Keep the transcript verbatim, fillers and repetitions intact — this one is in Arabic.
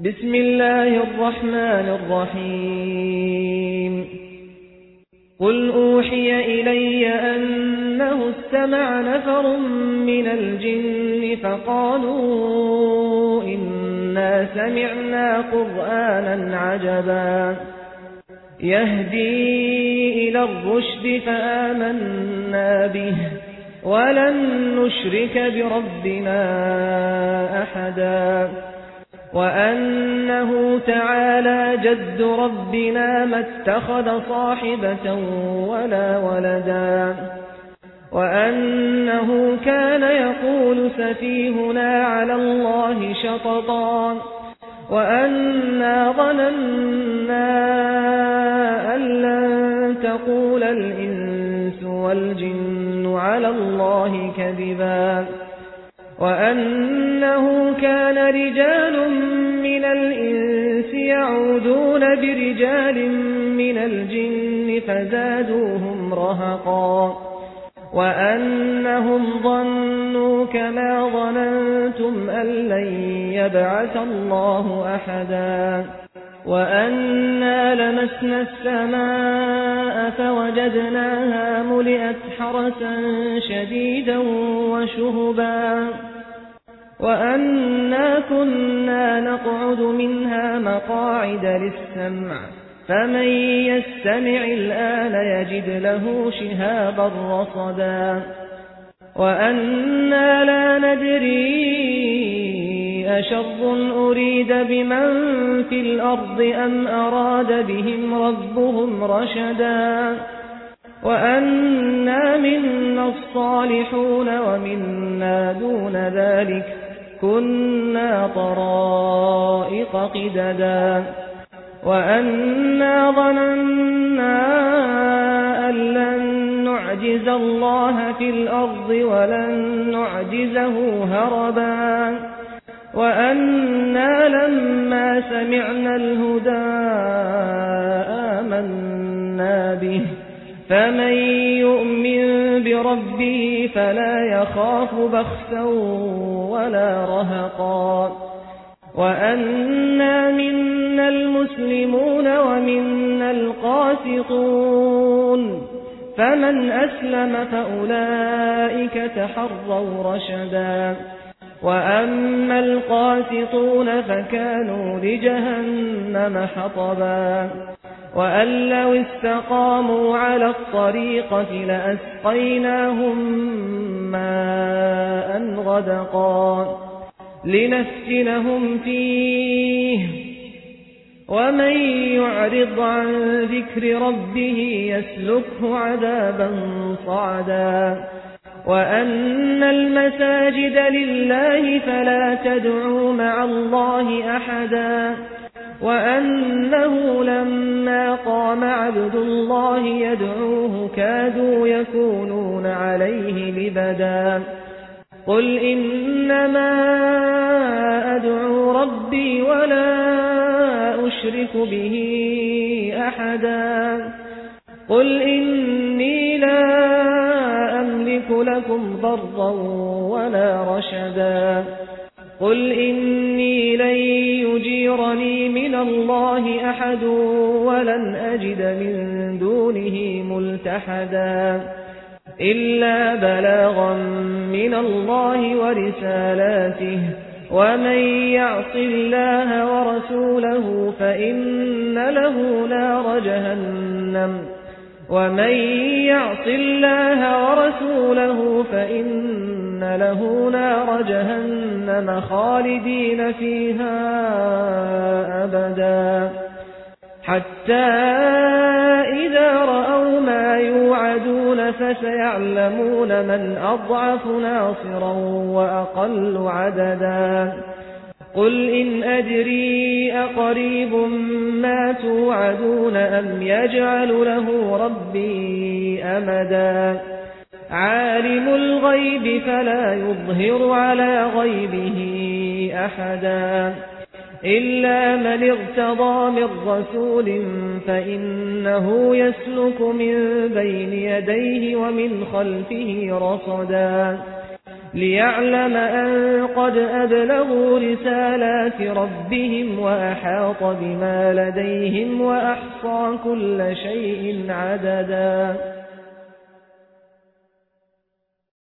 بسم الله الرحمن الرحيم قل أوحي إلي أنه استمع نفر من الجن فقالوا إنا سمعنا قرآنا عجبا يهدي إلى الرشد فآمنا به ولن نشرك بربنا أحدا وأنه تعالى جد ربنا ما اتخذ صاحبة ولا ولدا وأنه كان يقول سفيهنا على الله شططا وأنا ظننا أن لن تقول الإنس والجن على الله كذبا وأنه كان رجال من الإنس يعودون برجال من الجن فزادوهم رهقا وأنهم ظنوا كما ظننتم أن لن يبعث الله أحدا وأنا لمسنا السماء فوجدناها ملئت حرسا شديدا وشهبا وأنا كنا نقعد منها مقاعد للسمع فمن يستمع الآن يجد له شهابا رصدا وأنا لا ندري أشر أريد بمن في الأرض أم أراد بهم ربهم رشدا وأنا منا الصالحون ومنا دون ذلك كنا طرائق قددا وأنا ظننا أن لن نعجز الله في الأرض ولن نعجزه هربا وأنا لما سمعنا الهدى آمنا به فمن يؤمن بربه فلا يخاف بخسا ولا رهقا وأنا منا المسلمون ومنا القاسطون فمن أسلم فأولئك تحروا رشدا وأما القاسطون فكانوا لجهنم حطبا وأن لو استقاموا على الطريقة لأسقيناهم ماء غدقا لنفتنهم فيه ومن يعرض عن ذكر ربه يسلكه عذابا صعدا وأن المساجد لله فلا تدعوا مع الله أحدا وأنه لما قام عبد الله يدعوه كادوا يكونون عليه لبدا قل إنما أدعو ربي ولا أشرك به أحدا قل إني لا أملك لكم ضرا ولا رشدا قل إني لن يجيرني من الله أحد ولن أجد من دونه ملتحدا إلا بلاغا من الله ورسالاته ومن يعص الله ورسوله فإن له نار جهنم ومن يعص الله ورسوله فإن له نار جهنم خالدين فيها أبدا حتى إذا رأوا ما يوعدون فسيعلمون من أضعف ناصرا وأقل عددا قل إن أدري أقريب ما توعدون أم يجعل له ربي أمدا عالم الغيب فلا يظهر على غيبه أحدا إلا من ارتضى من رسول فإنه يسلك من بين يديه ومن خلفه رصدا ليعلم أن قد أبلغوا رسالات ربهم وأحاط بما لديهم وأحصى كل شيء عددا